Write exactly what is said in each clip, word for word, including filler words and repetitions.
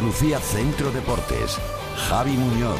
Andalucía Centro Deportes. Javi Muñoz.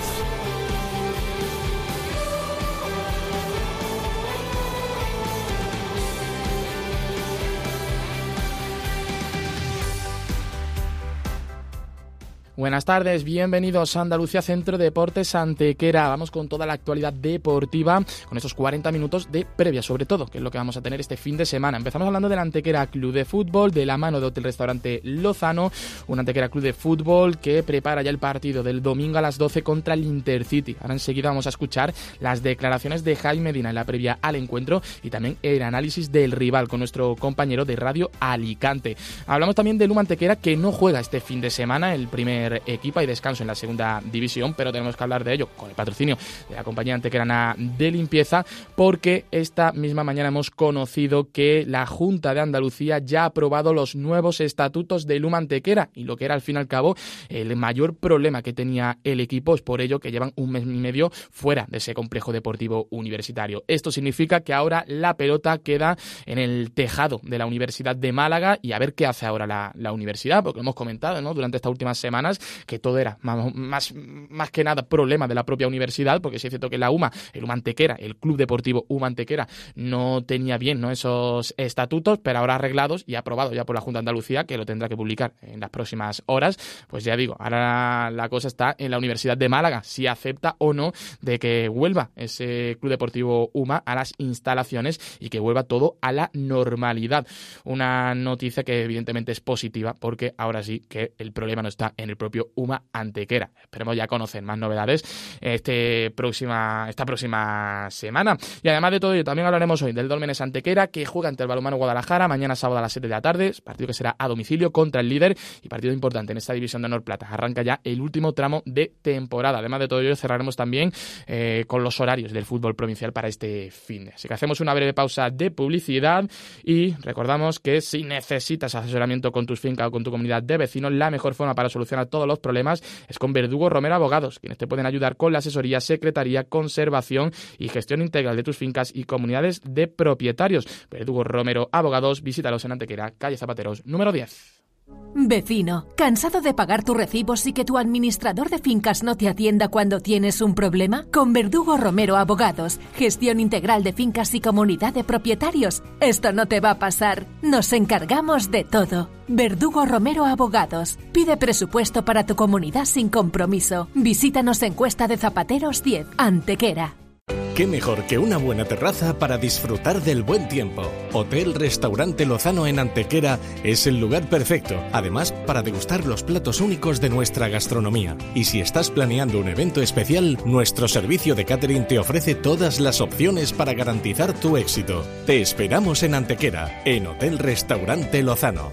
Buenas tardes, bienvenidos a Andalucía Centro Deportes Antequera. Vamos con toda la actualidad deportiva, con esos cuarenta minutos de previa, sobre todo, que es lo que vamos a tener este fin de semana. Empezamos hablando del Antequera Club de Fútbol, de la mano de Hotel Restaurante Lozano, un Antequera Club de Fútbol que prepara ya el partido del domingo a las doce contra el Intercity. Ahora enseguida vamos a escuchar las declaraciones de Jaime Medina en la previa al encuentro y también el análisis del rival con nuestro compañero de Radio Alicante. Hablamos también del Luma Antequera, que no juega este fin de semana, el primer equipo y descanso en la segunda división, pero tenemos que hablar de ello con el patrocinio de la compañía antequerana de limpieza, porque esta misma mañana hemos conocido que la Junta de Andalucía ya ha aprobado los nuevos estatutos de Luma Antequera, y lo que era al fin y al cabo el mayor problema que tenía el equipo es por ello que llevan un mes y medio fuera de ese complejo deportivo universitario. Esto significa que ahora la pelota queda en el tejado de la Universidad de Málaga, y a ver qué hace ahora la, la universidad, porque hemos comentado, ¿no?, durante estas últimas semanas que todo era más, más, más que nada problema de la propia universidad, porque sí es cierto que la UMA, el UMA Antequera, el Club Deportivo UMA Antequera, no tenía bien, ¿no?, esos estatutos, pero ahora arreglados y aprobados ya por la Junta de Andalucía, que lo tendrá que publicar en las próximas horas. Pues ya digo, ahora la cosa está en la Universidad de Málaga, si acepta o no de que vuelva ese Club Deportivo UMA a las instalaciones y que vuelva todo a la normalidad. Una noticia que evidentemente es positiva, porque ahora sí que el problema no está en el propio UMA Antequera. Esperemos ya conocer más novedades este próxima, esta próxima semana. Y además de todo ello, también hablaremos hoy del Dólmenes Antequera, que juega ante el Balonmano Guadalajara mañana sábado a las siete de la tarde, partido que será a domicilio contra el líder y partido importante en esta división de honor plata. Arranca ya el último tramo de temporada. Además de todo ello, cerraremos también eh, con los horarios del fútbol provincial para este fin de. Así que hacemos una breve pausa de publicidad y recordamos que si necesitas asesoramiento con tus fincas o con tu comunidad de vecinos, la mejor forma para solucionar todos los problemas es con Verdugo Romero Abogados, quienes te pueden ayudar con la asesoría, secretaría, conservación y gestión integral de tus fincas y comunidades de propietarios. Verdugo Romero Abogados, visítalos en Antequera, calle Zapateros, número diez. Vecino, ¿cansado de pagar tus recibos y que tu administrador de fincas no te atienda cuando tienes un problema? Con Verdugo Romero Abogados, gestión integral de fincas y comunidad de propietarios. Esto no te va a pasar. Nos encargamos de todo. Verdugo Romero Abogados. Pide presupuesto para tu comunidad sin compromiso. Visítanos en Cuesta de Zapateros diez, Antequera. ¿Qué mejor que una buena terraza para disfrutar del buen tiempo? Hotel Restaurante Lozano en Antequera es el lugar perfecto, además para degustar los platos únicos de nuestra gastronomía. Y si estás planeando un evento especial, nuestro servicio de catering te ofrece todas las opciones para garantizar tu éxito. Te esperamos en Antequera, en Hotel Restaurante Lozano.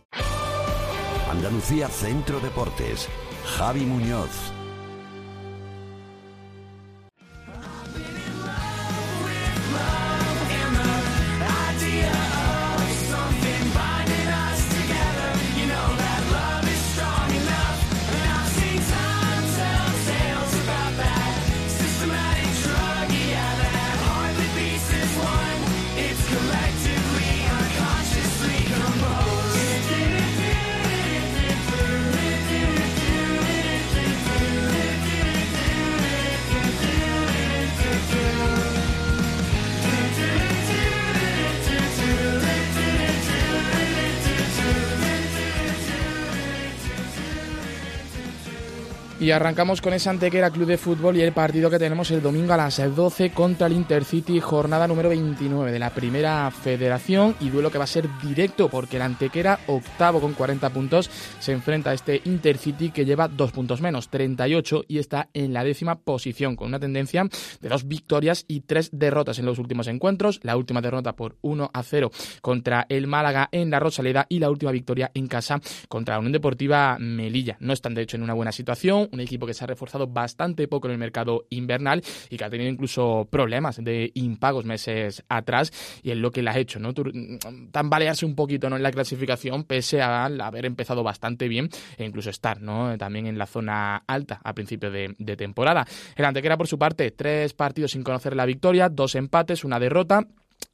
Andalucía Centro Deportes. Javi Muñoz. Y arrancamos con esa Antequera Club de Fútbol y el partido que tenemos el domingo a las doce contra el Intercity, jornada número veintinueve de la Primera Federación, y duelo que va a ser directo porque el Antequera, octavo con cuarenta puntos, se enfrenta a este Intercity que lleva dos puntos menos, treinta y ocho, y está en la décima posición con una tendencia de dos victorias y tres derrotas en los últimos encuentros. La última derrota por uno a cero contra el Málaga en la Rosaleda y la última victoria en casa contra la Unión Deportiva Melilla. No están de hecho en una buena situación, un equipo que se ha reforzado bastante poco en el mercado invernal y que ha tenido incluso problemas de impagos meses atrás, y es lo que le ha hecho, ¿no?, tambalearse un poquito, ¿no?, en la clasificación, pese a haber empezado bastante bien e incluso estar, ¿no?, también en la zona alta a principio de, de temporada. El Antequera, por su parte, tres partidos sin conocer la victoria, dos empates, una derrota.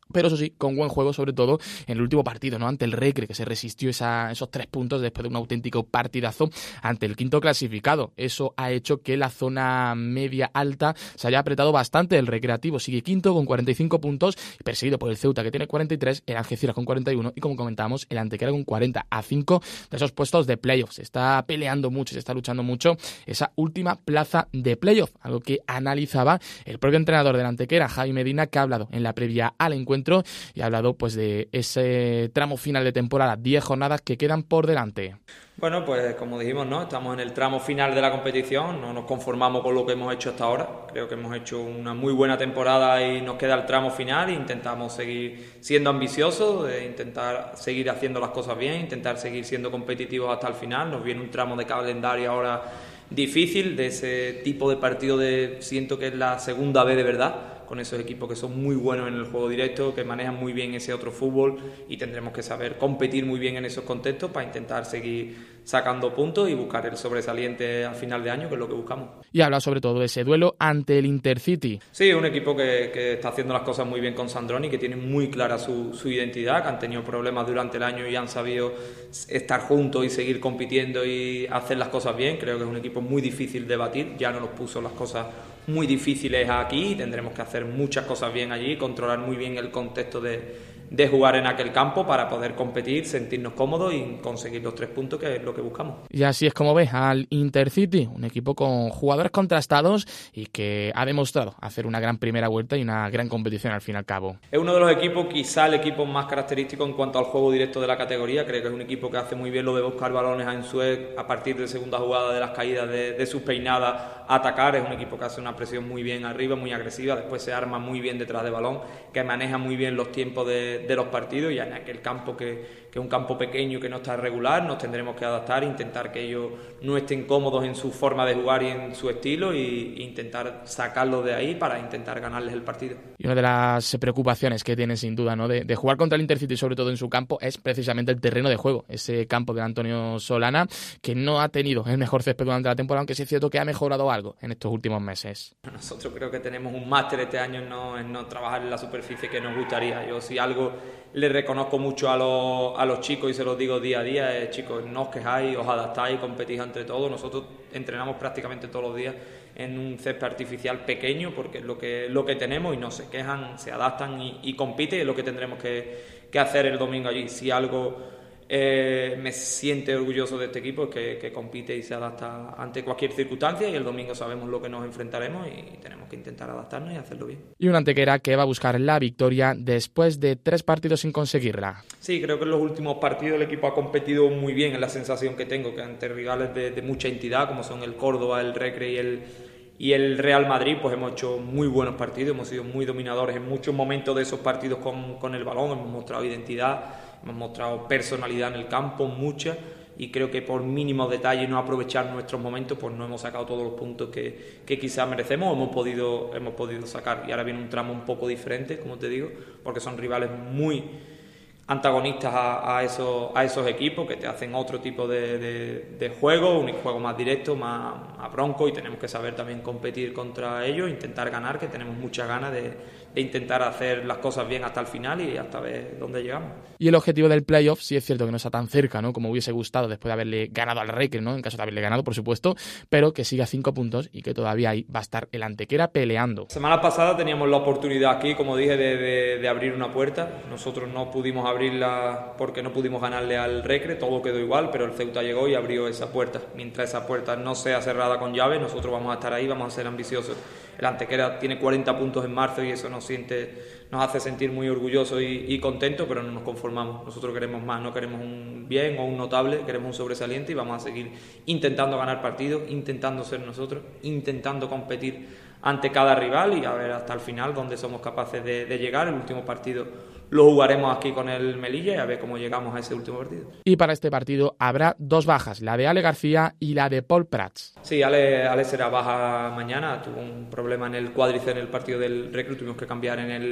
pero eso sí, con buen juego, sobre todo en el último partido, ¿no? Ante el Recre, que se resistió esa, esos tres puntos después de un auténtico partidazo ante el quinto clasificado. Eso ha hecho que la zona media-alta se haya apretado bastante. El Recreativo sigue quinto con cuarenta y cinco puntos, perseguido por el Ceuta, que tiene cuarenta y tres, el Algeciras con cuarenta y uno y, como comentábamos, el Antequera con cuarenta, a cinco de esos puestos de playoff. Se está peleando mucho, se está luchando mucho esa última plaza de playoff, algo que analizaba el propio entrenador del Antequera, Javi Medina, que ha hablado en la previa al encuentro y ha hablado pues de ese tramo final de temporada, diez jornadas que quedan por delante. Bueno, pues como dijimos, ¿no? Estamos en el tramo final de la competición, no nos conformamos con lo que hemos hecho hasta ahora. Creo que hemos hecho una muy buena temporada y nos queda el tramo final e intentamos seguir siendo ambiciosos, e intentar seguir haciendo las cosas bien, intentar seguir siendo competitivos hasta el final. Nos viene un tramo de calendario ahora difícil, de ese tipo de partido de, siento que es la segunda vez de verdad, con esos equipos que son muy buenos en el juego directo, que manejan muy bien ese otro fútbol, y tendremos que saber competir muy bien en esos contextos para intentar seguir sacando puntos y buscar el sobresaliente al final de año, que es lo que buscamos. Y habla sobre todo de ese duelo ante el Intercity. Sí, un equipo que, que está haciendo las cosas muy bien con Sandroni, que tiene muy clara su, su identidad, que han tenido problemas durante el año y han sabido estar juntos y seguir compitiendo y hacer las cosas bien. Creo que es un equipo muy difícil de batir, ya no nos puso las cosas muy difíciles aquí, tendremos que hacer muchas cosas bien allí, controlar muy bien el contexto de, de jugar en aquel campo para poder competir, sentirnos cómodos y conseguir los tres puntos, que es lo que buscamos. Y así es como ves al Intercity, un equipo con jugadores contrastados y que ha demostrado hacer una gran primera vuelta y una gran competición al fin y al cabo. Es uno de los equipos, quizá el equipo más característico en cuanto al juego directo de la categoría. Creo que es un equipo que hace muy bien lo de buscar balones a Ensuec a partir de segunda jugada, de las caídas de, de sus peinadas, a atacar. Es un equipo que hace una presión muy bien arriba, muy agresiva, después se arma muy bien detrás de balón, que maneja muy bien los tiempos de, de los partidos, y en aquel campo que, que es un campo pequeño que no está regular, nos tendremos que adaptar, intentar que ellos no estén cómodos en su forma de jugar y en su estilo, y, e intentar sacarlos de ahí para intentar ganarles el partido. Y una de las preocupaciones que tiene sin duda, ¿no? de, de jugar contra el Intercity, sobre todo en su campo, es precisamente el terreno de juego, ese campo de Antonio Solana, que no ha tenido el mejor césped durante la temporada, aunque sí es cierto que ha mejorado algo en estos últimos meses. Nosotros creo que tenemos un máster este año en no, en no trabajar en la superficie que nos gustaría. Yo, si algo le reconozco mucho a los, a los chicos, y se los digo día a día, es: chicos, no os quejáis, os adaptáis, competís entre todos. Nosotros entrenamos prácticamente todos los días en un césped artificial pequeño, porque es lo que, lo que tenemos, y no se quejan, se adaptan y, y compiten, y es lo que tendremos que, que hacer el domingo allí. Si algo eh, me siente orgulloso de este equipo, es que, que compite y se adapta ante cualquier circunstancia, y el domingo sabemos lo que nos enfrentaremos y tenemos que intentar adaptarnos y hacerlo bien. Y un Antequera que va a buscar la victoria después de tres partidos sin conseguirla. Sí, creo que en los últimos partidos el equipo ha competido muy bien, es la sensación que tengo, que ante rivales de, de mucha entidad, como son el Córdoba, el Recre y el, y el Real Madrid, pues hemos hecho muy buenos partidos, hemos sido muy dominadores en muchos momentos de esos partidos con, con el balón, hemos mostrado identidad, hemos mostrado personalidad en el campo, mucha, y creo que por mínimos detalles, no aprovechar nuestros momentos, pues no hemos sacado todos los puntos que, que quizás merecemos o hemos podido, hemos podido sacar. Y ahora viene un tramo un poco diferente, como te digo, porque son rivales muy antagonistas a, a, esos, a esos equipos, que te hacen otro tipo de, de, de juego, un juego más directo, más, más bronco, y tenemos que saber también competir contra ellos, intentar ganar, que tenemos muchas ganas de, de intentar hacer las cosas bien hasta el final y hasta ver dónde llegamos. Y el objetivo del playoff sí es cierto que no está tan cerca, ¿no?, como hubiese gustado después de haberle ganado al Recre, ¿no?, en caso de haberle ganado, por supuesto, pero que sigue a cinco puntos y que todavía ahí va a estar el Antequera peleando. La semana pasada teníamos la oportunidad aquí, como dije, de, de, de abrir una puerta. Nosotros no pudimos abrirla porque no pudimos ganarle al Recre, todo quedó igual, pero el Ceuta llegó y abrió esa puerta. Mientras esa puerta no sea cerrada con llave, nosotros vamos a estar ahí, vamos a ser ambiciosos. El Antequera tiene cuarenta puntos en marzo y eso nos siente, nos hace sentir muy orgullosos y, y contentos, pero no nos conformamos. Nosotros queremos más, no queremos un bien o un notable, queremos un sobresaliente, y vamos a seguir intentando ganar partidos, intentando ser nosotros, intentando competir ante cada rival y a ver hasta el final dónde somos capaces de, de llegar. El último partido lo jugaremos aquí con el Melilla y a ver cómo llegamos a ese último partido. Y para este partido habrá dos bajas, la de Ale García y la de Paul Prats. Sí, Ale, Ale será baja mañana, tuvo un problema en el cuádriceps en el partido del Recre, tuvimos que cambiar en el,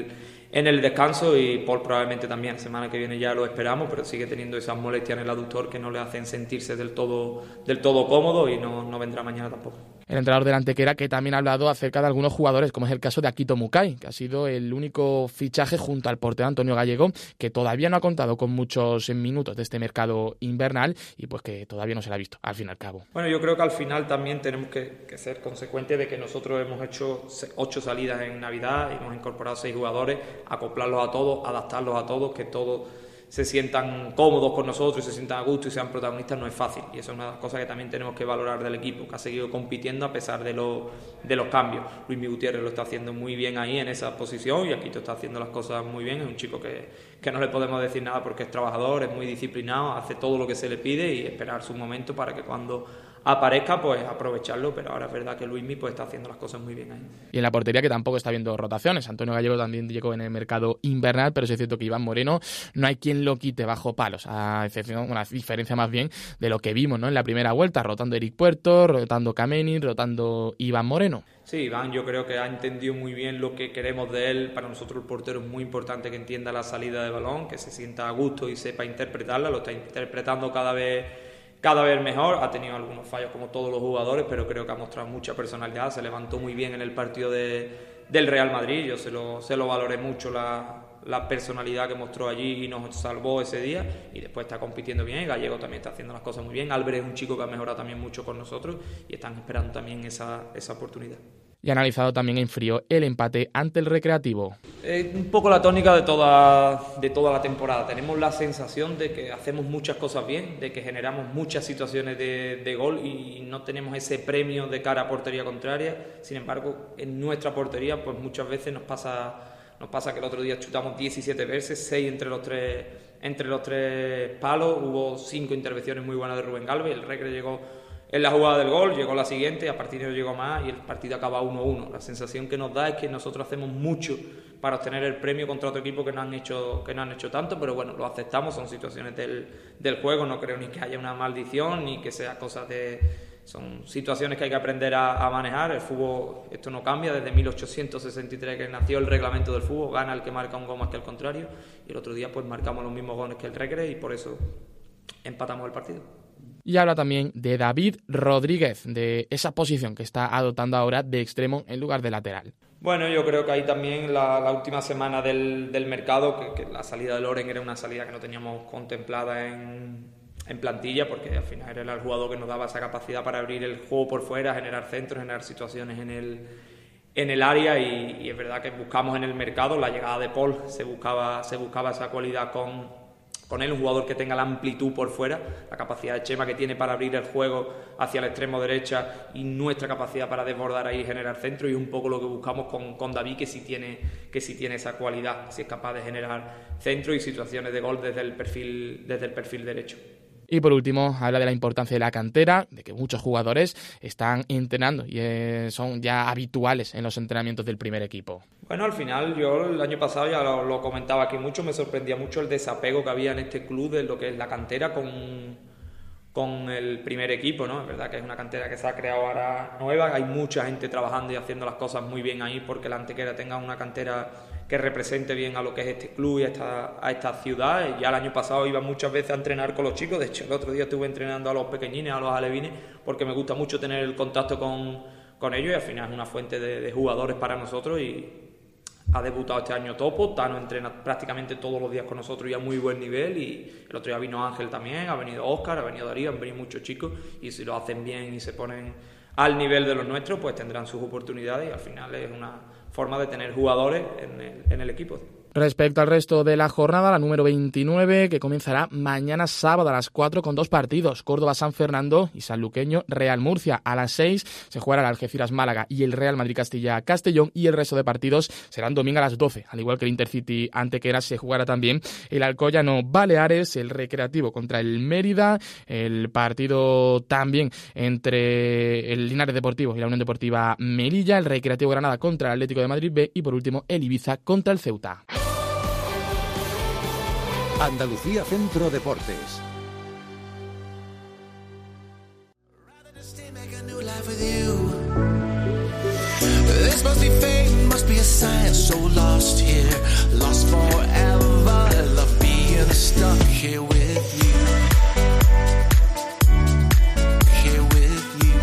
en el descanso, y Paul probablemente también, la semana que viene ya lo esperamos, pero sigue teniendo esas molestias en el aductor que no le hacen sentirse del todo, del todo cómodo, y no, no vendrá mañana tampoco. El entrenador del Antequera, que también ha hablado acerca de algunos jugadores, como es el caso de Akito Mukai, que ha sido el único fichaje junto al portero Antonio Gallego, que todavía no ha contado con muchos minutos de este mercado invernal y pues que todavía no se le ha visto, al fin y al cabo. Bueno, yo creo que al final también tenemos que, que ser consecuentes de que nosotros hemos hecho ocho salidas en Navidad, y hemos incorporado seis jugadores, acoplarlos a todos, adaptarlos a todos, que todos se sientan cómodos con nosotros y se sientan a gusto y sean protagonistas, no es fácil, y eso es una de las cosas que también tenemos que valorar del equipo, que ha seguido compitiendo a pesar de, lo, de los cambios. Luis Gutiérrez lo está haciendo muy bien ahí en esa posición, y Akito está haciendo las cosas muy bien. Es un chico que, que no le podemos decir nada porque es trabajador, es muy disciplinado, hace todo lo que se le pide, y esperar su momento para que cuando aparezca, pues aprovecharlo, pero ahora es verdad que Luismi pues está haciendo las cosas muy bien ahí. Y en la portería, que tampoco está viendo rotaciones. Antonio Gallego también llegó en el mercado invernal, pero sí es cierto que Iván Moreno no hay quien lo quite bajo palos, a excepción, una diferencia más bien de lo que vimos, ¿no?, en la primera vuelta, rotando Eric Puerto, rotando Kameni, rotando Iván Moreno. Sí, Iván yo creo que ha entendido muy bien lo que queremos de él. Para nosotros el portero es muy importante que entienda la salida de balón, que se sienta a gusto y sepa interpretarla. Lo está interpretando cada vez cada vez mejor. Ha tenido algunos fallos como todos los jugadores, pero creo que ha mostrado mucha personalidad. Se levantó muy bien en el partido de, del Real Madrid. Yo se lo, se lo valoré mucho la, la personalidad que mostró allí y nos salvó ese día, y después está compitiendo bien. Gallego también está haciendo las cosas muy bien. Álvarez es un chico que ha mejorado también mucho con nosotros, y están esperando también esa, esa oportunidad. Y analizado también en frío el empate ante el Recreativo. Es un poco la tónica de toda, de toda la temporada. Tenemos la sensación de que hacemos muchas cosas bien, de que generamos muchas situaciones de, de gol, y no tenemos ese premio de cara a portería contraria. Sin embargo, en nuestra portería pues muchas veces nos pasa, nos pasa que el otro día chutamos diecisiete veces, seis entre los tres, entre los tres palos. Hubo cinco intervenciones muy buenas de Rubén Galvez. El Recre llegó en la jugada del gol, llegó la siguiente, a partir de ahí llegó más, y el partido acaba uno uno. La sensación que nos da es que nosotros hacemos mucho para obtener el premio contra otro equipo que no han hecho, que no han hecho tanto, pero bueno, lo aceptamos, son situaciones del, del juego. No creo ni que haya una maldición, ni que sea cosas de... Son situaciones que hay que aprender a, a manejar. El fútbol, esto no cambia, desde mil ochocientos sesenta y tres que nació el reglamento del fútbol, gana el que marca un gol más que el contrario, y el otro día pues marcamos los mismos goles que el Recre, y por eso empatamos el partido. Y habla también de David Rodríguez, de esa posición que está adoptando ahora de extremo en lugar de lateral. Bueno, yo creo que ahí también la, la última semana del, del mercado, que, que la salida de Loren era una salida que no teníamos contemplada en, en plantilla, porque al final era el jugador que nos daba esa capacidad para abrir el juego por fuera, generar centros, generar situaciones en el, en el área, y, y es verdad que buscamos en el mercado la llegada de Paul, se buscaba, se buscaba esa cualidad con... con él, un jugador que tenga la amplitud por fuera, la capacidad de Chema que tiene para abrir el juego hacia el extremo derecha, y nuestra capacidad para desbordar ahí y generar centro, y un poco lo que buscamos con, con David, que sí tiene, que sí tiene esa cualidad, si es capaz de generar centro y situaciones de gol desde el perfil, desde el perfil derecho. Y por último, habla de la importancia de la cantera, de que muchos jugadores están entrenando y eh, son ya habituales en los entrenamientos del primer equipo. Bueno, al final yo el año pasado ya lo, lo comentaba aquí mucho, me sorprendía mucho el desapego que había en este club de lo que es la cantera con, con el primer equipo, ¿no? Es verdad que es una cantera que se ha creado ahora nueva, hay mucha gente trabajando y haciendo las cosas muy bien ahí, porque la Antequera tenga una cantera que represente bien a lo que es este club y a esta, a esta ciudad. Ya el año pasado iba muchas veces a entrenar con los chicos, de hecho el otro día estuve entrenando a los pequeñines, a los alevines, porque me gusta mucho tener el contacto con, con ellos, y al final es una fuente de, de jugadores para nosotros. Y ha debutado este año Topo, Tano entrena prácticamente todos los días con nosotros y a muy buen nivel, y el otro día vino Ángel también, ha venido Óscar, ha venido Darío, han venido muchos chicos, y si lo hacen bien y se ponen al nivel de los nuestros, pues tendrán sus oportunidades, y al final es una forma de tener jugadores en el, en el equipo. Respecto al resto de la jornada, la número veintinueve, que comenzará mañana sábado a las cuatro con dos partidos, Córdoba-San Fernando y Sanluqueño-Real Murcia. A las seis se jugará el Algeciras-Málaga y el Real Madrid-Castilla-Castellón, y el resto de partidos serán domingo a las doce, al igual que el Intercity Antequera. Se jugará también el Alcoyano-Baleares, el Recreativo contra el Mérida, el partido también entre el Linares Deportivo y la Unión Deportiva Melilla, el Recreativo Granada contra el Atlético de Madrid B, y por último el Ibiza contra el Ceuta. Andalucía Centro Deportes. This must be fate, must be a sign, so lost lost here, lost forever. Love being stuck here with you. Here with you.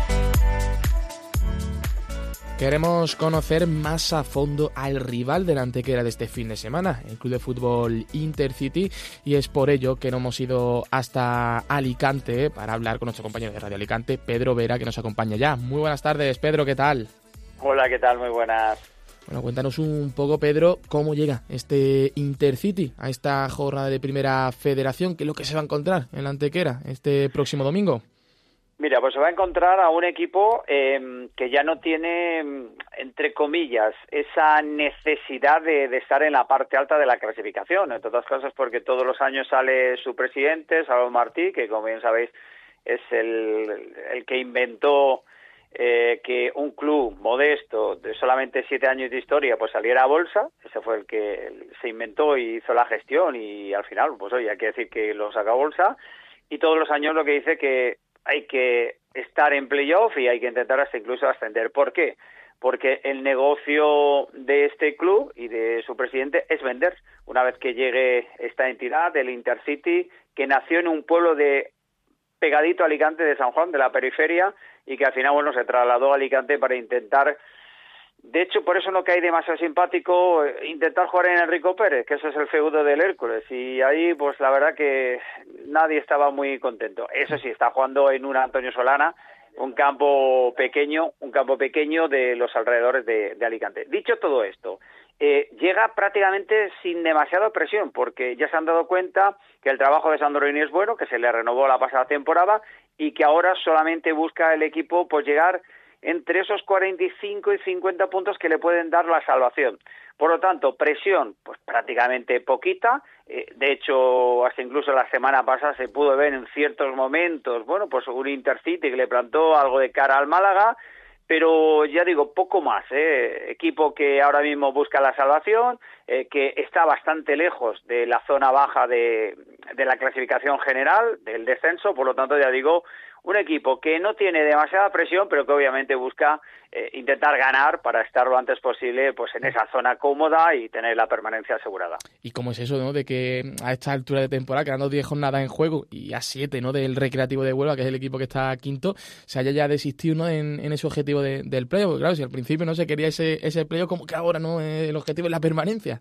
Queremos conocer más a fondo al rival del Antequera de este fin de semana, el Club de Fútbol Intercity, y es por ello que nos hemos ido hasta Alicante para hablar con nuestro compañero de Radio Alicante, Pedro Vera, que nos acompaña ya. Muy buenas tardes, Pedro, ¿qué tal? Hola, ¿qué tal? Muy buenas. Bueno, cuéntanos un poco, Pedro, cómo llega este Intercity a esta jornada de Primera Federación, qué es lo que se va a encontrar en la Antequera este próximo domingo. Mira, pues se va a encontrar a un equipo eh, que ya no tiene, entre comillas, esa necesidad de, de estar en la parte alta de la clasificación, entre otras cosas porque todos los años sale su presidente, Salvador Martí, que como bien sabéis es el, el que inventó eh, que un club modesto de solamente siete años de historia pues saliera a bolsa. Ese fue el que se inventó y hizo la gestión y al final, pues oye, hay que decir que lo saca a bolsa, y todos los años lo que dice que hay que estar en playoff y hay que intentar hasta incluso ascender. ¿Por qué? Porque el negocio de este club y de su presidente es vender. Una vez que llegue esta entidad, el Intercity, que nació en un pueblo de pegadito a Alicante, de San Juan, de la periferia, y que al final, bueno, se trasladó a Alicante para intentar, de hecho, por eso no cae demasiado simpático, intentar jugar en Enrico Pérez, que eso es el feudo del Hércules, y ahí, pues la verdad que nadie estaba muy contento. Eso sí, está jugando en un Antonio Solana, un campo pequeño, un campo pequeño de los alrededores de, de Alicante. Dicho todo esto, eh, llega prácticamente sin demasiada presión, porque ya se han dado cuenta que el trabajo de Sandroini es bueno, que se le renovó la pasada temporada, y que ahora solamente busca el equipo pues llegar entre esos cuarenta y cinco y cincuenta puntos que le pueden dar la salvación. Por lo tanto, presión, pues prácticamente poquita. Eh, de hecho, hasta incluso la semana pasada se pudo ver en ciertos momentos, bueno, pues un Intercity que le plantó algo de cara al Málaga, pero ya digo, poco más, ¿eh? Equipo que ahora mismo busca la salvación, eh, que está bastante lejos de la zona baja de, de la clasificación general, del descenso, por lo tanto, ya digo, un equipo que no tiene demasiada presión, pero que obviamente busca eh, intentar ganar para estar lo antes posible pues en esa zona cómoda y tener la permanencia asegurada. ¿Y cómo es eso, no, de que a esta altura de temporada, quedando diez jornadas en juego y a siete, ¿no, del Recreativo de Huelva, que es el equipo que está quinto, se haya ya desistido, ¿no, en, en ese objetivo de, del playoff? Porque claro, si al principio no se quería ese, ese playoff, como que ahora no, eh, el objetivo es la permanencia.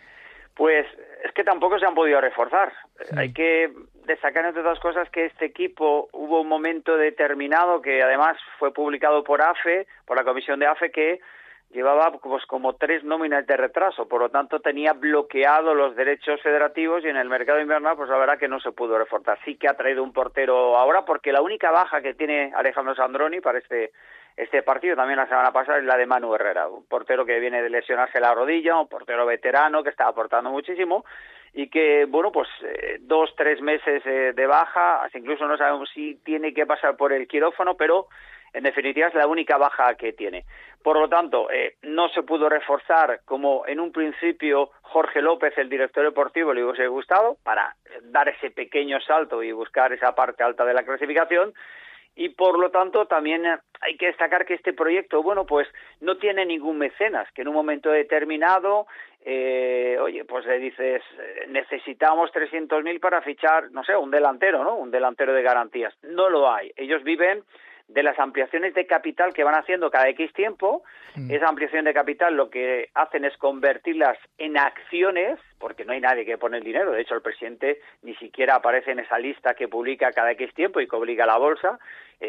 Pues es que tampoco se han podido reforzar. Sí. Hay que destacar, entre otras cosas, que este equipo hubo un momento determinado que además fue publicado por A F E, por la comisión de A F E, que llevaba pues como tres nóminas de retraso, por lo tanto tenía bloqueado los derechos federativos y en el mercado invernal pues la verdad que no se pudo reforzar. Sí que ha traído un portero ahora, porque la única baja que tiene Alejandro Sandroni para este este partido también la semana pasada es la de Manu Herrera, un portero que viene de lesionarse la rodilla, un portero veterano que está aportando muchísimo y que, bueno, pues eh, dos, tres meses eh, de baja, incluso no sabemos si tiene que pasar por el quirófano, pero en definitiva es la única baja que tiene. Por lo tanto, eh, no se pudo reforzar como en un principio Jorge López, el director deportivo, le hubiese gustado para dar ese pequeño salto y buscar esa parte alta de la clasificación. Y por lo tanto también hay que destacar que este proyecto, bueno, pues no tiene ningún mecenas, que en un momento determinado, eh, oye, pues le dices, necesitamos trescientos mil para fichar, no sé, un delantero, ¿no? Un delantero de garantías. No lo hay. Ellos viven de las ampliaciones de capital que van haciendo cada X tiempo. Mm. Esa ampliación de capital lo que hacen es convertirlas en acciones, porque no hay nadie que pone el dinero. De hecho, el presidente ni siquiera aparece en esa lista que publica cada X tiempo y que obliga a la bolsa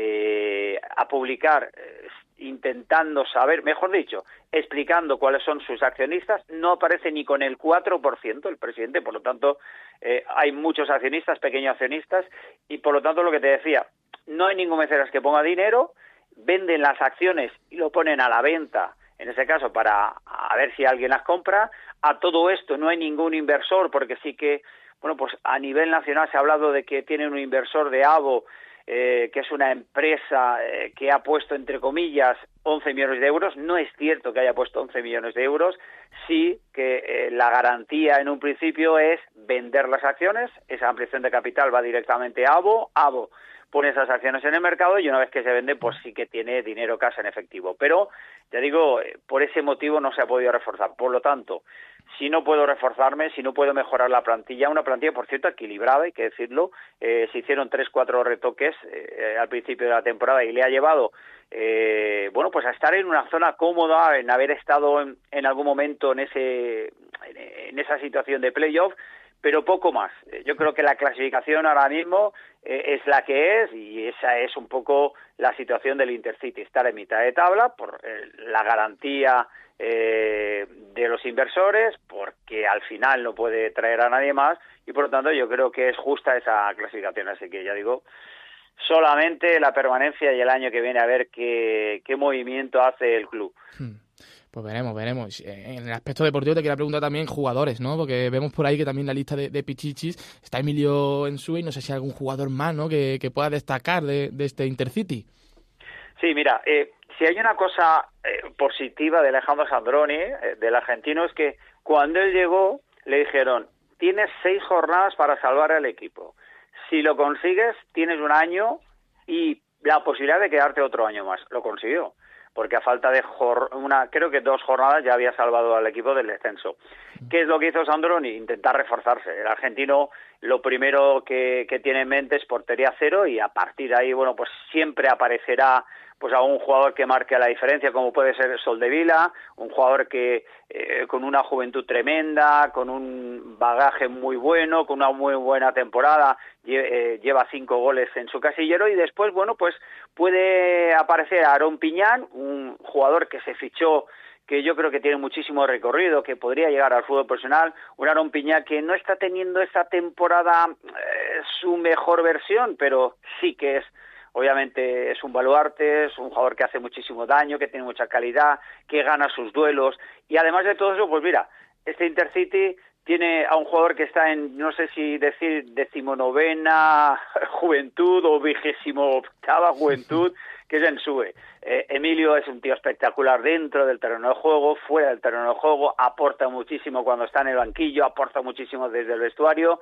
eh, a publicar, eh, intentando saber, mejor dicho, explicando cuáles son sus accionistas. No aparece ni con el cuatro por ciento el presidente, por lo tanto, eh, hay muchos accionistas, pequeños accionistas, y por lo tanto, lo que te decía, no hay ningún mecenas que ponga dinero, venden las acciones y lo ponen a la venta, en ese caso para a ver si alguien las compra. A todo esto no hay ningún inversor, porque sí que, bueno, pues a nivel nacional se ha hablado de que tienen un inversor de Avo, eh, que es una empresa eh, que ha puesto, entre comillas, once millones de euros. No es cierto que haya puesto once millones de euros, sí que eh, la garantía en un principio es vender las acciones. Esa ampliación de capital va directamente a Avo. Avo pone esas acciones en el mercado y una vez que se vende, pues sí que tiene dinero cash en efectivo. Pero, ya digo, por ese motivo no se ha podido reforzar. Por lo tanto, si no puedo reforzarme, si no puedo mejorar la plantilla, una plantilla, por cierto, equilibrada, hay que decirlo, eh, se hicieron tres, cuatro retoques eh, al principio de la temporada y le ha llevado Eh, bueno, pues a estar en una zona cómoda, en haber estado en, en algún momento en ese en, en esa situación de playoff, pero poco más. Yo creo que la clasificación ahora mismo eh, es la que es y esa es un poco la situación del Intercity, estar en mitad de tabla por eh, la garantía eh, de los inversores, porque al final no puede traer a nadie más y por lo tanto yo creo que es justa esa clasificación, así que ya digo, solamente la permanencia y el año que viene a ver qué, qué movimiento hace el club. Hmm. Pues veremos, veremos. En el aspecto deportivo te quería preguntar también jugadores, ¿no? Porque vemos por ahí que también en la lista de, de Pichichis está Emilio Ensue y no sé si hay algún jugador más, ¿no? Que, que pueda destacar de, de este Intercity. Sí, mira, eh, si hay una cosa eh, positiva de Alejandro Sandroni, eh, del argentino, es que cuando él llegó le dijeron, tienes seis jornadas para salvar al equipo. Si lo consigues, tienes un año y la posibilidad de quedarte otro año más. Lo consiguió, porque a falta de jor- una, creo que dos jornadas ya había salvado al equipo del descenso. ¿Qué es lo que hizo Sandroni? Intentar reforzarse. El argentino lo primero que, que tiene en mente es portería cero y a partir de ahí, bueno, pues siempre aparecerá pues a un jugador que marque la diferencia, como puede ser Soldevila, un jugador que eh, con una juventud tremenda, con un bagaje muy bueno, con una muy buena temporada, lle- eh, lleva cinco goles en su casillero y después, bueno, pues puede aparecer Aarón Piñán, un jugador que se fichó, que yo creo que tiene muchísimo recorrido, que podría llegar al fútbol profesional, un Aarón Piñán que no está teniendo esta temporada eh, su mejor versión, pero sí que es obviamente es un baluarte, es un jugador que hace muchísimo daño, que tiene mucha calidad, que gana sus duelos y además de todo eso, pues mira, este Intercity tiene a un jugador que está en, no sé si decir decimonovena juventud o vigésimo octava juventud, que es Ensue. Eh, Emilio es un tío espectacular dentro del terreno de juego, fuera del terreno de juego, aporta muchísimo cuando está en el banquillo, aporta muchísimo desde el vestuario,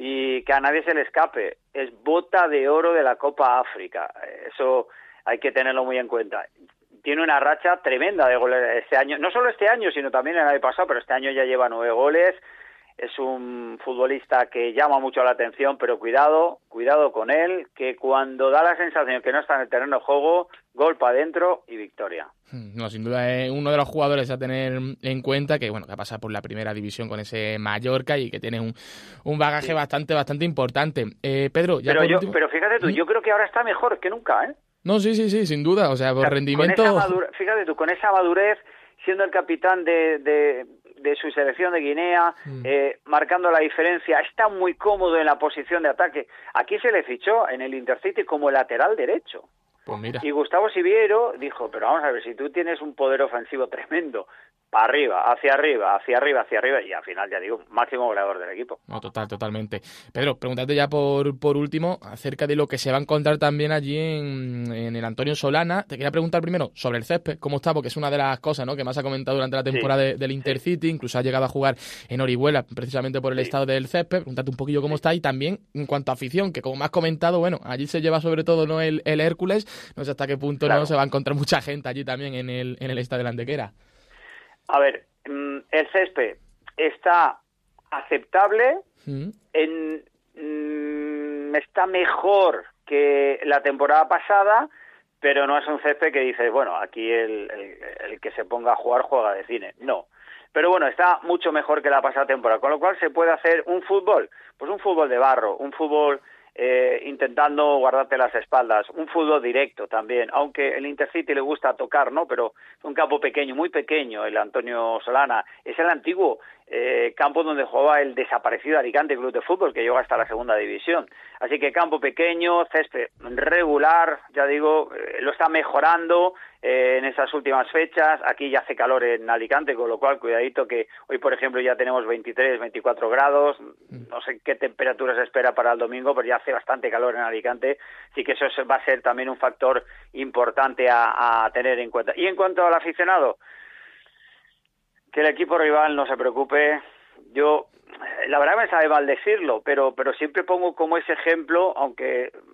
y que a nadie se le escape, es bota de oro de la Copa África, eso hay que tenerlo muy en cuenta. Tiene una racha tremenda de goles este año, no solo este año, sino también el año pasado, pero este año ya lleva nueve goles, es un futbolista que llama mucho la atención, pero cuidado, cuidado con él, que cuando da la sensación que no está en el terreno de juego, gol para adentro y victoria. No, sin duda es uno de los jugadores a tener en cuenta que bueno que ha pasado por la primera división con ese Mallorca y que tiene un, un bagaje sí. bastante bastante importante. Eh, Pedro, ya pero, por yo, último... pero fíjate tú, ¿Mm? yo creo que ahora está mejor que nunca, ¿eh? No, sí, sí, sí, sin duda, o sea, por o sea, rendimiento... Con esa madurez, fíjate tú, con esa madurez, siendo el capitán de, de, de su selección de Guinea, mm. eh, marcando la diferencia, está muy cómodo en la posición de ataque. Aquí se le fichó en el Intercity como lateral derecho. Pues mira. Y Gustavo Siviero dijo, pero vamos a ver, si tú tienes un poder ofensivo tremendo, para arriba, hacia arriba, hacia arriba, hacia arriba, y al final, ya digo, máximo goleador del equipo. No, total, totalmente. Pedro, pregúntate ya por, por último acerca de lo que se va a encontrar también allí en, en el Antonio Solana. Te quería preguntar primero sobre el césped, cómo está, porque es una de las cosas, ¿no?, que más ha comentado durante la temporada sí, de, del Intercity, sí. Incluso ha llegado a jugar en Orihuela, precisamente por el sí. estado del césped. Pregúntate un poquillo cómo sí. está, y también en cuanto a afición, que como me has comentado, bueno, allí se lleva sobre todo no el, el Hércules, no sé hasta qué punto claro. no se va a encontrar mucha gente allí también en el, en el estadio de la Antequera. A ver, el césped está aceptable, mm. en, mm, está mejor que la temporada pasada, pero no es un césped que dices, bueno, aquí el, el, el que se ponga a jugar juega de cine. No. Pero bueno, está mucho mejor que la pasada temporada, con lo cual se puede hacer un fútbol, pues un fútbol de barro, un fútbol eh, intentando guardarte las espaldas, un fútbol directo también, aunque el Intercity le gusta tocar, ¿no? Pero es un campo pequeño, muy pequeño, el Antonio Solana, es el antiguo eh, campo donde jugaba el desaparecido Alicante Club de Fútbol, que llegó hasta la segunda división. Así que campo pequeño, césped regular, ya digo, eh, lo está mejorando eh, en esas últimas fechas. Aquí ya hace calor en Alicante, con lo cual cuidadito que hoy, por ejemplo, ya tenemos veintitrés, veinticuatro grados, no sé qué temperatura se espera para el domingo, pero ya hace bastante calor en Alicante, así que eso va a ser también un factor importante a, a tener en cuenta. Y en cuanto al aficionado, que el equipo rival no se preocupe. Yo, la verdad me sabe mal decirlo, pero pero siempre pongo como ese ejemplo, aunque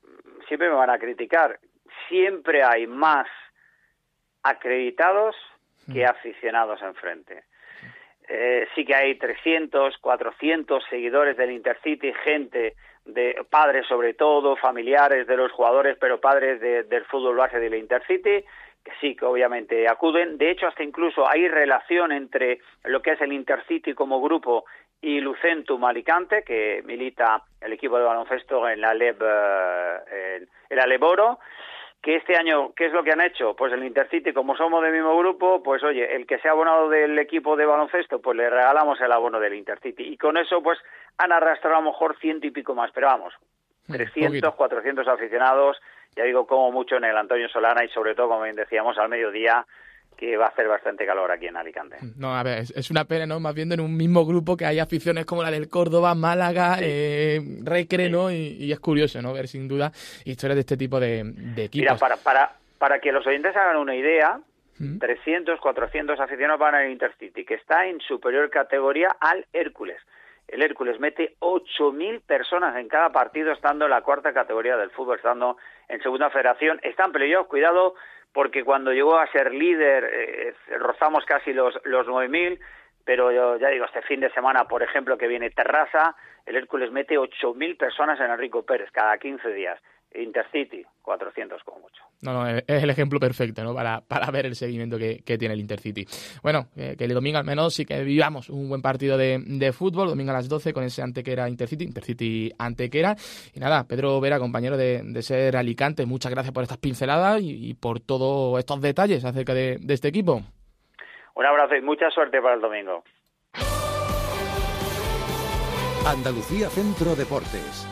siempre me van a criticar, siempre hay más acreditados que aficionados enfrente. Eh, sí que hay trescientos, cuatrocientos seguidores del Intercity, gente de padres sobre todo, familiares de los jugadores, pero padres de, del fútbol base del Intercity, que sí, que obviamente acuden. De hecho, hasta incluso hay relación entre lo que es el Intercity como grupo y Lucentum Alicante, que milita el equipo de baloncesto en la Aleb, eh, el Aleb Oro, que este año, ¿qué es lo que han hecho? Pues el Intercity, como somos del mismo grupo, pues oye, el que sea abonado del equipo de baloncesto, pues le regalamos el abono del Intercity. Y con eso, pues, han arrastrado a lo mejor ciento y pico más, pero vamos, trescientos, cuatrocientos aficionados, ya digo, como mucho en el Antonio Solana y sobre todo, como bien decíamos, al mediodía, que va a hacer bastante calor aquí en Alicante. No, a ver, es, es una pena, ¿no? Más viendo en un mismo grupo que hay aficiones como la del Córdoba, Málaga, sí. eh, Recre, sí. ¿no? Y, y es curioso, ¿no? Ver sin duda historias de este tipo de, de equipos. Mira, para, para, para que los oyentes hagan una idea, ¿Mm? trescientos, cuatrocientos aficionados van al Intercity, que está en superior categoría al Hércules. El Hércules mete ocho mil personas en cada partido, estando en la cuarta categoría del fútbol, estando en segunda federación. Están playoffs, cuidado, porque cuando llegó a ser líder eh, rozamos casi los, los nueve mil, pero yo ya digo, este fin de semana, por ejemplo, que viene Terrassa, el Hércules mete ocho mil personas en Enrico Pérez cada quince días. Intercity, cuatrocientos como mucho. No, no, es el ejemplo perfecto, ¿no? Para, para ver el seguimiento que, que tiene el Intercity. Bueno, eh, que el domingo al menos sí que vivamos un buen partido de, de fútbol, domingo a las doce con ese Antequera Intercity, Intercity Antequera. Y nada, Pedro Vera, compañero de, de Ser Alicante, muchas gracias por estas pinceladas y, y por todos estos detalles acerca de, de este equipo. Un abrazo y mucha suerte para el domingo. Andalucía Centro Deportes.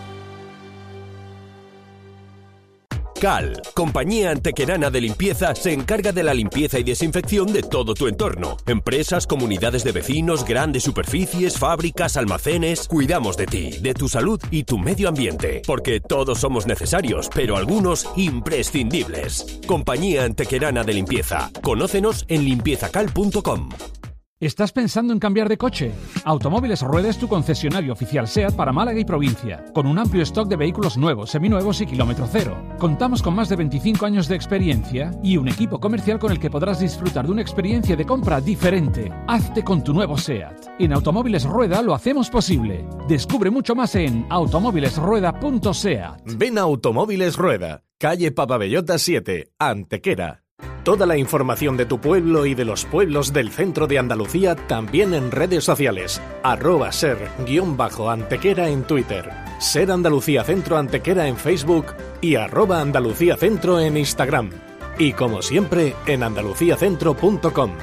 Cal, compañía antequerana de limpieza, se encarga de la limpieza y desinfección de todo tu entorno. Empresas, comunidades de vecinos, grandes superficies, fábricas, almacenes. Cuidamos de ti, de tu salud y tu medio ambiente. Porque todos somos necesarios, pero algunos imprescindibles. Compañía antequerana de limpieza. Conócenos en limpieza cal punto com. ¿Estás pensando en cambiar de coche? Automóviles Rueda es tu concesionario oficial SEAT para Málaga y provincia, con un amplio stock de vehículos nuevos, seminuevos y kilómetro cero. Contamos con más de veinticinco años de experiencia y un equipo comercial con el que podrás disfrutar de una experiencia de compra diferente. Hazte con tu nuevo SEAT. En Automóviles Rueda lo hacemos posible. Descubre mucho más en automóviles rueda punto seat. Ven a Automóviles Rueda, calle Papabellota siete, Antequera. Toda la información de tu pueblo y de los pueblos del centro de Andalucía también en redes sociales. Arroba ser guión bajo Antequera en Twitter. Ser Andalucía Centro Antequera en Facebook y arroba Andalucía Centro en Instagram. Y como siempre, en andalucía centro punto com.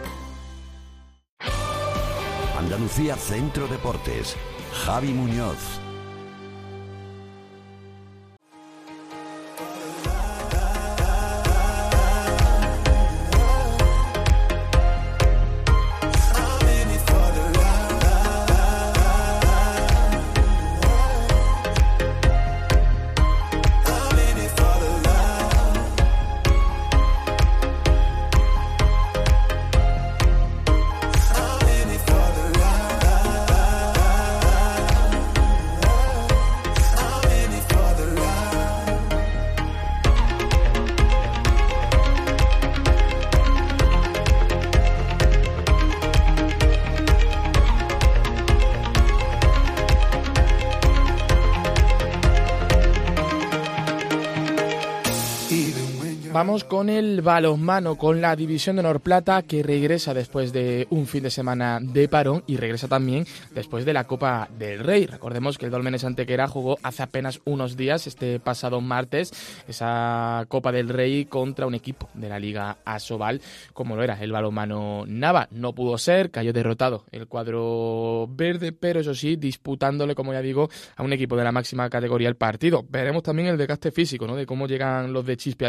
Andalucía Centro Deportes. Javi Muñoz. Vamos con el balonmano, con la división de Honor Plata, que regresa después de un fin de semana de parón y regresa también después de la Copa del Rey. Recordemos que el Dólmenes Antequera jugó hace apenas unos días, este pasado martes, esa Copa del Rey contra un equipo de la Liga Asobal, como lo era el balonmano Nava. No pudo ser, cayó derrotado el cuadro verde, pero eso sí, disputándole, como ya digo, a un equipo de la máxima categoría el partido. Veremos también el desgaste físico, ¿no? De cómo llegan los de Chispe a este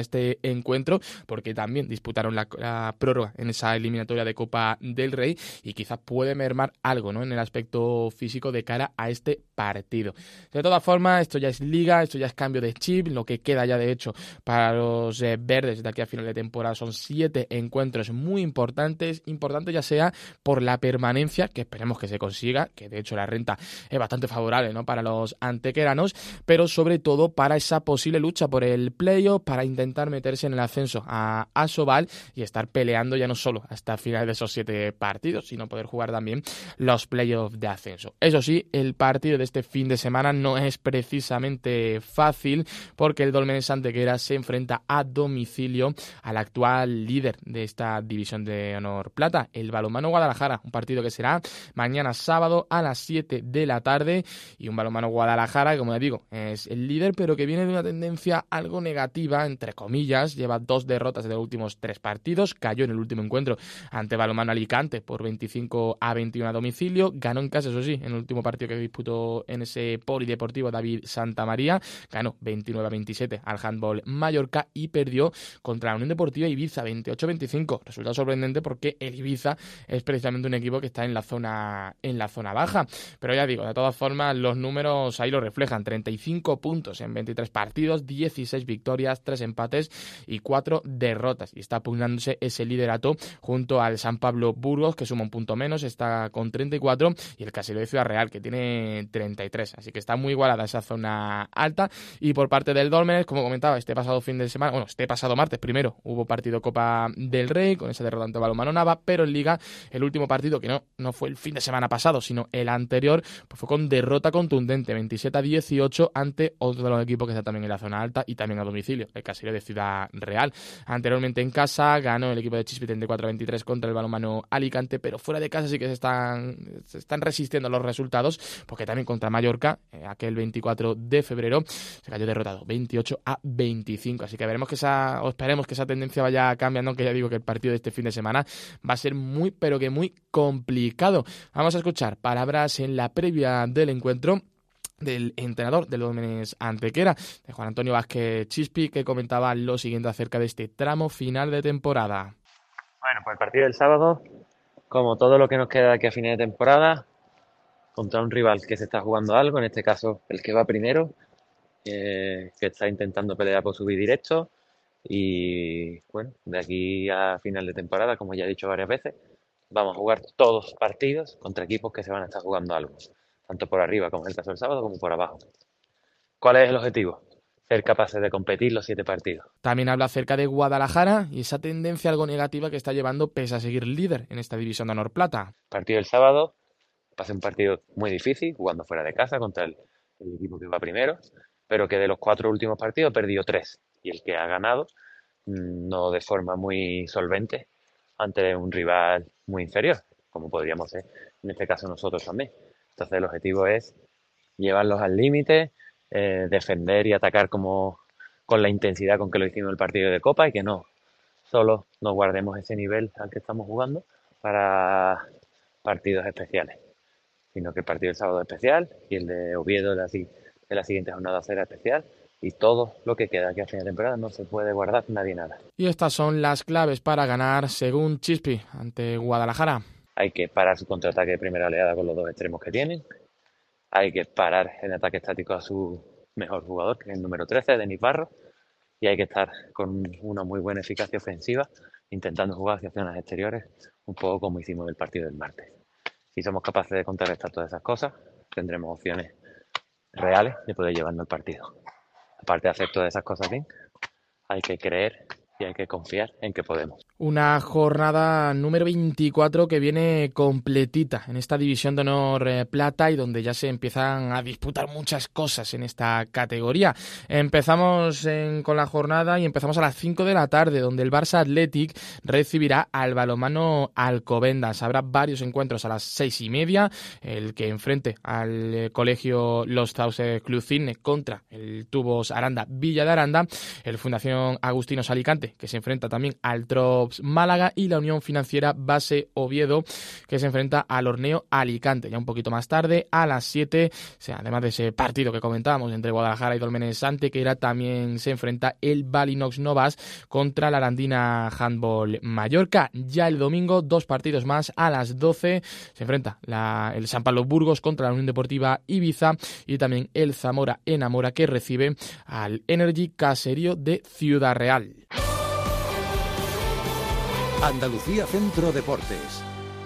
encuentro, porque también disputaron la, la prórroga en esa eliminatoria de Copa del Rey y quizás puede mermar algo, ¿no?, en el aspecto físico de cara a este partido. De todas formas, esto ya es liga, esto ya es cambio de chip, lo que queda ya de hecho para los eh, verdes de aquí a final de temporada son siete encuentros muy importantes, importante ya sea por la permanencia, que esperemos que se consiga, que de hecho la renta es bastante favorable, ¿no?, para los antequeranos, pero sobre todo para esa posible lucha por el playoff, para intentar meterse en el ascenso a Asobal y estar peleando ya no solo hasta final de esos siete partidos, sino poder jugar también los playoffs de ascenso. Eso sí, el partido de este fin de semana no es precisamente fácil, porque el Dólmenes Antequera se enfrenta a domicilio al actual líder de esta división de honor plata, el Balonmano Guadalajara, un partido que será mañana sábado a las siete de la tarde, y un Balonmano Guadalajara, como ya digo, es el líder, pero que viene de una tendencia algo negativa, entre comillas, lleva dos derrotas de los últimos tres partidos, cayó en el último encuentro ante Balonmano Alicante por veinticinco a veintiuno a domicilio, ganó en casa, eso sí, en el último partido que disputó en ese polideportivo David Santamaría, ganó veintinueve a veintisiete al Handball Mallorca y perdió contra la Unión Deportiva Ibiza veintiocho a veinticinco. Resultado sorprendente porque el Ibiza es precisamente un equipo que está en la zona en la zona baja, pero ya digo, de todas formas los números ahí lo reflejan: treinta y cinco puntos en veintitrés partidos, dieciséis victorias, tres empates y cuatro derrotas, y está pugnándose ese liderato junto al San Pablo Burgos, que suma un punto menos, está con treinta y cuatro, y el Caserío de Ciudad Real, que tiene treinta y tres, así que está muy igualada esa zona alta. Y por parte del Dólmenes, como comentaba, este pasado fin de semana, bueno, este pasado martes primero hubo partido Copa del Rey con esa derrota ante Balonmano Nava, pero en Liga el último partido, que no, no fue el fin de semana pasado, sino el anterior, pues fue con derrota contundente, veintisiete a dieciocho, ante otro de los equipos que está también en la zona alta y también a domicilio, el Caserío de Ciudad Real. Anteriormente en casa ganó el equipo de Chispi treinta y cuatro a veintitrés contra el Balonmano Alicante, pero fuera de casa sí que se están, se están resistiendo los resultados, porque también contra Mallorca, eh, aquel veinticuatro de febrero, se cayó derrotado veintiocho a veinticinco, así que veremos que esa, o esperemos que esa tendencia vaya cambiando, aunque ya digo que el partido de este fin de semana va a ser muy, pero que muy complicado. Vamos a escuchar palabras en la previa del encuentro del entrenador del Dólmenes Antequera, de Juan Antonio Vázquez Chispi, que comentaba lo siguiente acerca de este tramo final de temporada. Bueno, pues el partido del sábado, como todo lo que nos queda de aquí a final de temporada, contra un rival que se está jugando algo, en este caso el que va primero, eh, que está intentando pelear por subir directo, y bueno, de aquí a final de temporada, como ya he dicho varias veces, vamos a jugar todos partidos contra equipos que se van a estar jugando algo, tanto por arriba, como es el caso del sábado, como por abajo. ¿Cuál es el objetivo? Ser capaces de competir los siete partidos. También habla acerca de Guadalajara y esa tendencia algo negativa que está llevando pese a seguir líder en esta división de honor plata. Partido del sábado, va a ser un partido muy difícil, jugando fuera de casa contra el, el equipo que va primero, pero que de los cuatro últimos partidos perdió tres, y el que ha ganado no de forma muy solvente ante un rival muy inferior, como podríamos ser en este caso nosotros también. Entonces el objetivo es llevarlos al límite, eh, defender y atacar como con la intensidad con que lo hicimos en el partido de Copa, y que no solo nos guardemos ese nivel al que estamos jugando para partidos especiales, sino que el partido del sábado es especial y el de Oviedo de la, de la siguiente jornada será especial, y todo lo que queda aquí a final de temporada no se puede guardar nadie nada. Y estas son las claves para ganar según Chispi ante Guadalajara. Hay que parar su contraataque de primera oleada con los dos extremos que tienen. Hay que parar el ataque estático a su mejor jugador, que es el número trece, Denis Barro. Y hay que estar con una muy buena eficacia ofensiva, intentando jugar hacia zonas exteriores, un poco como hicimos en el partido del martes. Si somos capaces de contrarrestar todas esas cosas, tendremos opciones reales de poder llevarnos el partido. Aparte de hacer todas esas cosas bien, hay que creer y hay que confiar en que podemos. Una jornada número veinticuatro que viene completita en esta división de honor eh, plata, y donde ya se empiezan a disputar muchas cosas en esta categoría. Empezamos en, con la jornada y empezamos a las cinco de la tarde, donde el Barça Athletic recibirá al Balonmano Alcobendas. Habrá varios encuentros a las seis y media, el que enfrente al eh, colegio Los Sauces Club Cisne contra el Tubos Aranda Villa de Aranda, el Fundación Agustinos Alicante, que se enfrenta también al Trop Clubs Málaga y la Unión Financiera Base Oviedo, que se enfrenta al Horneo Alicante. Ya un poquito más tarde, a las siete, o sea, además de ese partido que comentábamos entre Guadalajara y Dolmenes Antequera, también se enfrenta el Balinox Novas contra la Arandina Handball Mallorca. Ya el domingo, dos partidos más, a las doce se enfrenta la, el San Pablo Burgos contra la Unión Deportiva Ibiza y también el Zamora Enamora, que recibe al Energy Caserío de Ciudad Real. Andalucía Centro Deportes.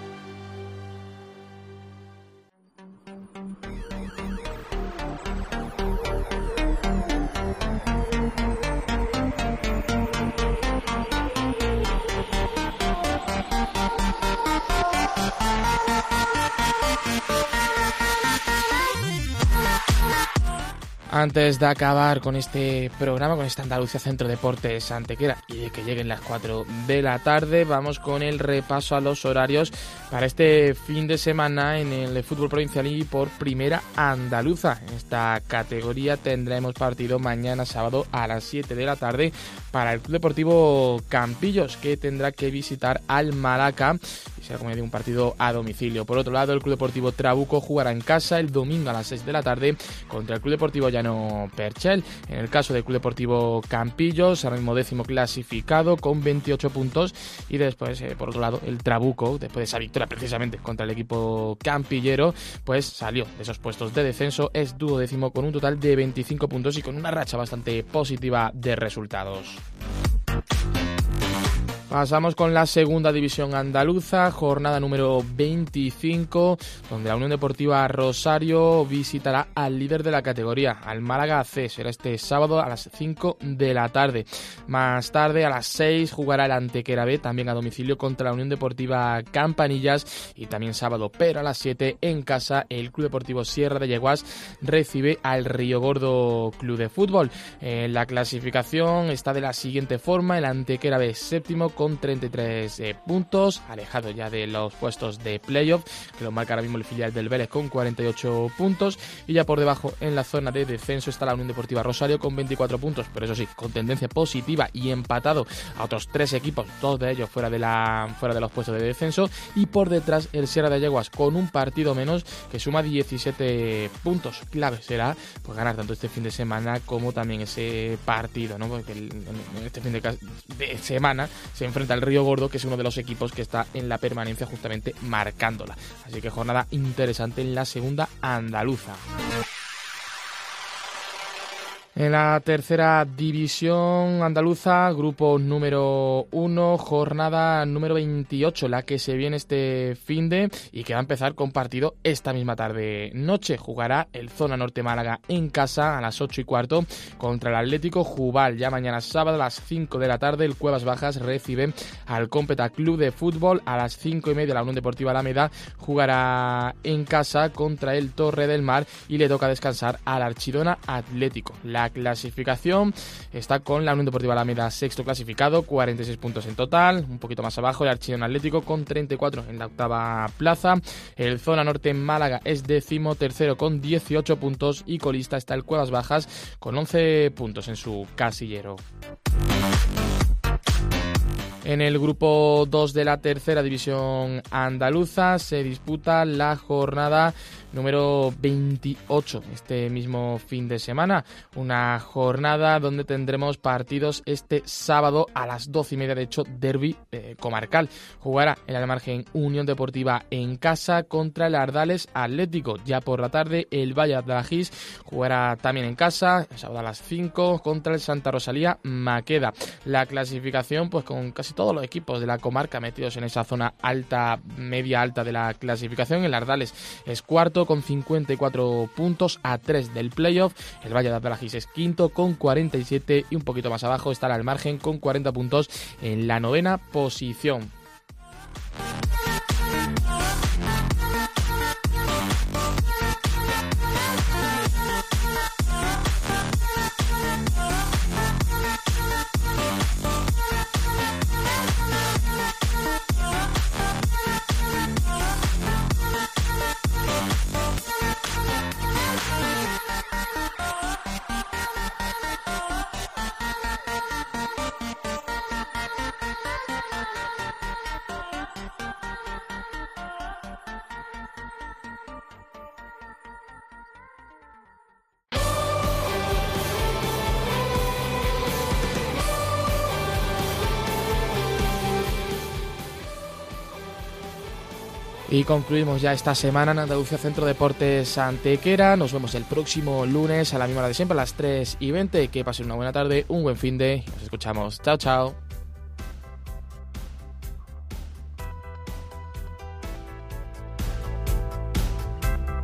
Antes de acabar con este programa, con esta Andalucía Centro Deportes Antequera y de que lleguen las cuatro de la tarde, vamos con el repaso a los horarios para este fin de semana en el fútbol provincial y por primera andaluza. En esta categoría tendremos partido mañana sábado a las siete de la tarde para el Club Deportivo Campillos, que tendrá que visitar al Malaca y será como un partido a domicilio. Por otro lado, el Club Deportivo Trabuco jugará en casa el domingo a las seis de la tarde contra el Club Deportivo Llano Perchel. En el caso del Club Deportivo Campillos, ahora mismo décimo clasificado con veintiocho puntos, y después, eh, por otro lado, el Trabuco, después de esa victoria precisamente contra el equipo campillero, pues salió de esos puestos de descenso, es duodécimo con un total de veinticinco puntos y con una racha bastante positiva de resultados. Pasamos con la segunda división andaluza, jornada número veinticinco, donde la Unión Deportiva Rosario visitará al líder de la categoría, al Málaga C. Será este sábado a las cinco de la tarde. Más tarde, a las seis, jugará el Antequera B, también a domicilio contra la Unión Deportiva Campanillas, y también sábado, pero a las siete, en casa, el Club Deportivo Sierra de Yeguas recibe al Río Gordo Club de Fútbol. Eh, la clasificación está de la siguiente forma: el Antequera B séptimo con treinta y tres eh, puntos, alejado ya de los puestos de playoff, que lo marca ahora mismo el filial del Vélez con cuarenta y ocho puntos, y ya por debajo en la zona de descenso está la Unión Deportiva Rosario con veinticuatro puntos, pero eso sí, con tendencia positiva y empatado a otros tres equipos, dos de ellos fuera de la fuera de los puestos de descenso, y por detrás el Sierra de Yeguas con un partido menos, que suma diecisiete puntos. Clave será pues ganar tanto este fin de semana como también ese partido, ¿no? Porque el, este fin de, de semana se enfrenta al Río Gordo, que es uno de los equipos que está en la permanencia justamente marcándola. Así que jornada interesante en la segunda andaluza. En la tercera división andaluza, grupo número uno, jornada número veintiocho, la que se viene este finde y que va a empezar con partido esta misma tarde noche. Jugará el Zona Norte Málaga en casa a las ocho y cuarto contra el Atlético Jubal. Ya mañana sábado a las cinco de la tarde el Cuevas Bajas recibe al Cómpeta Club de Fútbol. A las cinco y media la Unión Deportiva Alameda jugará en casa contra el Torre del Mar y le toca descansar al Archidona Atlético. La clasificación está con la Unión Deportiva Alameda sexto clasificado, cuarenta y seis puntos en total. Un poquito más abajo el Archidona Atlético con treinta y cuatro en la octava plaza. El Zona Norte en Málaga es décimo tercero con dieciocho puntos y colista está el Cuevas Bajas con once puntos en su casillero. En el grupo dos de la tercera división andaluza se disputa la jornada número veintiocho este mismo fin de semana. Una jornada donde tendremos partidos este sábado a las doce y media, de hecho, derbi eh, comarcal. Jugará el Almargen Unión Deportiva en casa contra el Ardales Atlético. Ya por la tarde el Valle de Adalajís jugará también en casa, el sábado a las cinco, contra el Santa Rosalía Maqueda. La clasificación, pues con casi todos los equipos de la comarca metidos en esa zona alta, media alta de la clasificación. El Ardales es cuarto con cincuenta y cuatro puntos a tres del playoff. El Valle de Adalajís es quinto con cuarenta y siete y un poquito más abajo está el Almargen con cuarenta puntos en la novena posición. Y concluimos ya esta semana en Andalucía Centro Deportes Antequera. Nos vemos el próximo lunes a la misma hora de siempre, a las tres y veinte. Que pasen una buena tarde, un buen finde. Nos escuchamos. Chao, chao.